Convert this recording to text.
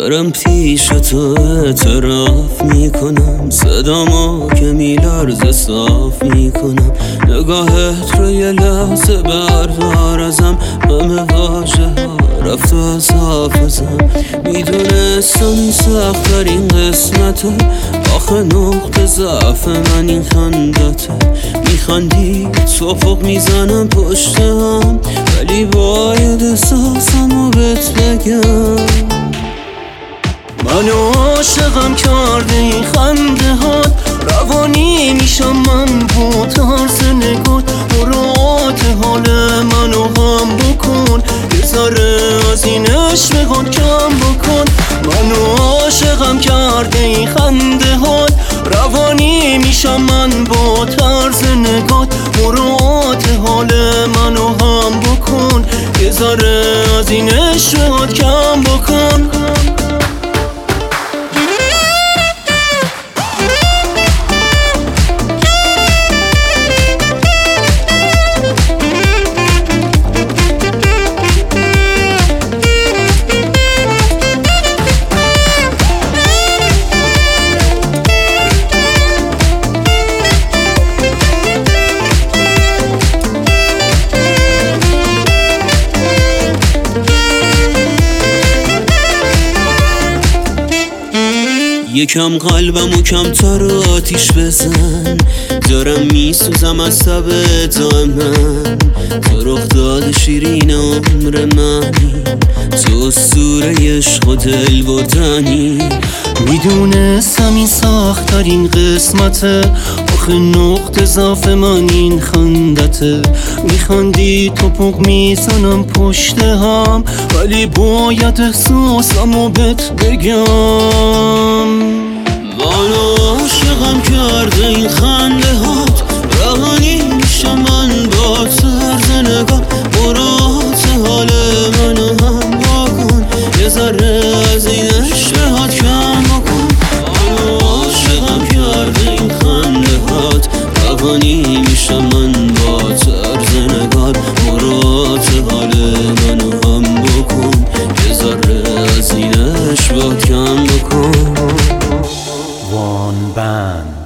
دارم پیش تو اعتراف میکنم، صدامو که میلرزه صاف میکنم. نگاهت رو یه لحظه بردار ازم، همه واژه ها رفت از حافظم. میدونستم این سخت‌ترین قسمته، آخه نقطه ضعف من این خندته. میخندی توفق میزنم پشت هم، ولی باید احساسمو بهت بگم. منو عاشقم کرده این خنده هات، روانی میشم من با طرز نگات. مراعات حال منو هم بکن، یه ذره از این عشقات کم بکن. منو عاشقم کرده این خنده هات، روانی میشم من با طرز نگات. مراعات حال منو هم بکن، یه ذره از این عشقات کم بکن. یکم قلبمو کمتر آتیش بزن، دارم میسوزم از تب من. تو رخ داد شیرین عمر منی، تو اسطوره عشق و دل بردنی. میدونستم این سخت‌ترین قسمته، آخه نقطه ضعف من این خندته. میخندی توپق میزنم پشت هم، ولی باید احساسمو بهت بگم. منو عاشقم کرده این خنده هات، روانی میشم من با طرز نگاه. مراعات حال منو هم بکن، یه ذره از این عشقات کم بکن. منو عاشقم کرده این خنده هات، روانی میشم من با طرز نگاه. مراعات حال منو هم بکن، یه ذره از این عشقات کم بکن. One band.